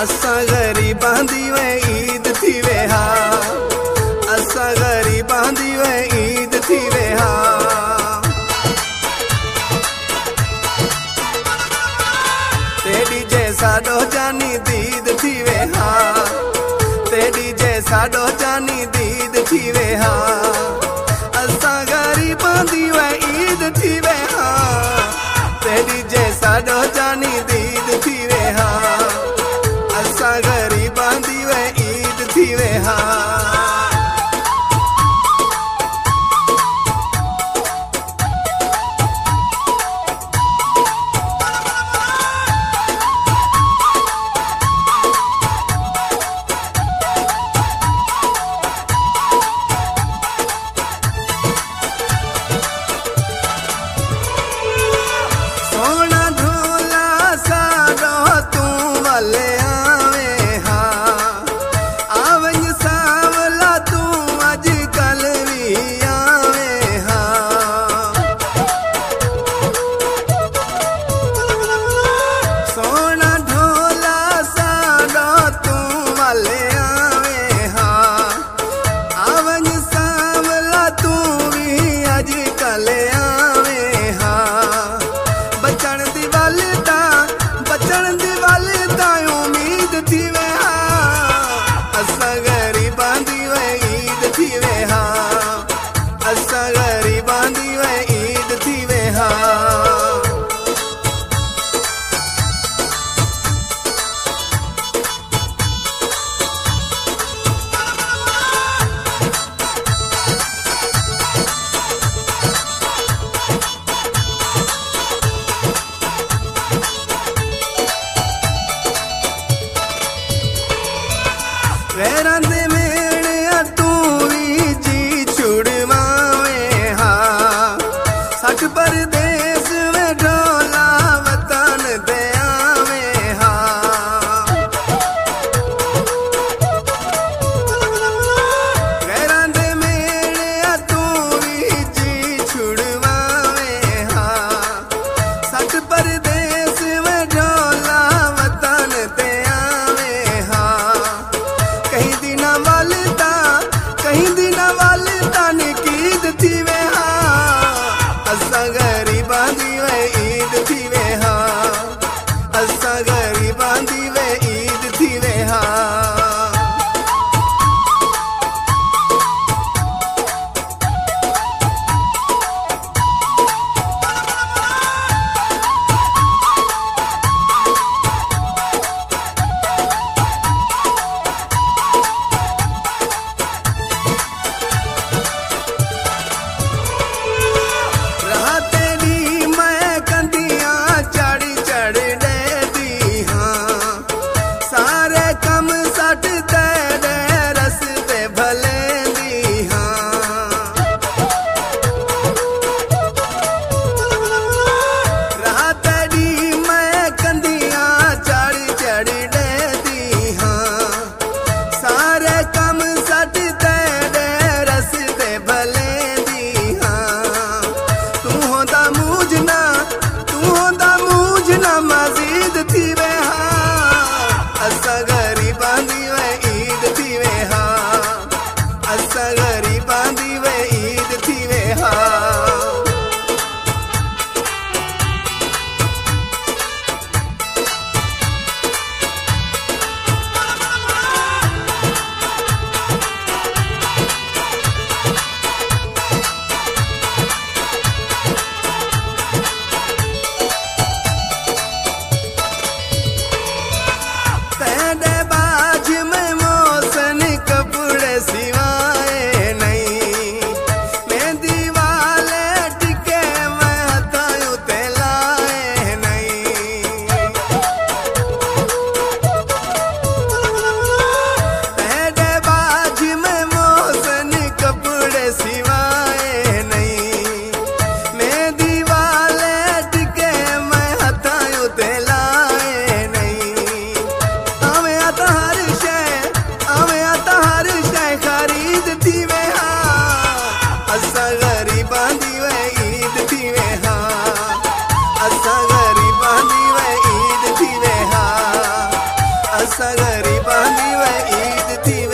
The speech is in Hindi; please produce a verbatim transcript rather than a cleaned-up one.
असां ग़रीबां दी वे ईद थी वे हा, असां ग़रीबां दी वे ईद थी वे हा। तेरी जैसा डो जानी दीद थी वे हा, तेरी जैसा डो जानी दीद थी वे हा। असां ग़रीबां दी वे ईद थी वे हा, तेरी जैसा डो जानी दीद थी वे हा। असां ग़रीबां दी वे ईद थी वे हा। असां ग़रीबां दी वे ईद थी